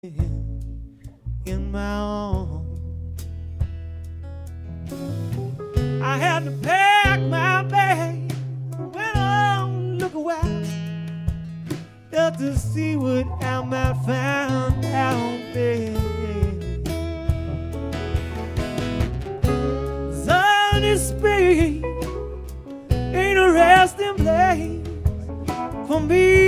in my arms. I had to pack my bag, went on look around, just to see what I might find out there. Sunny Spring ain't a resting place for me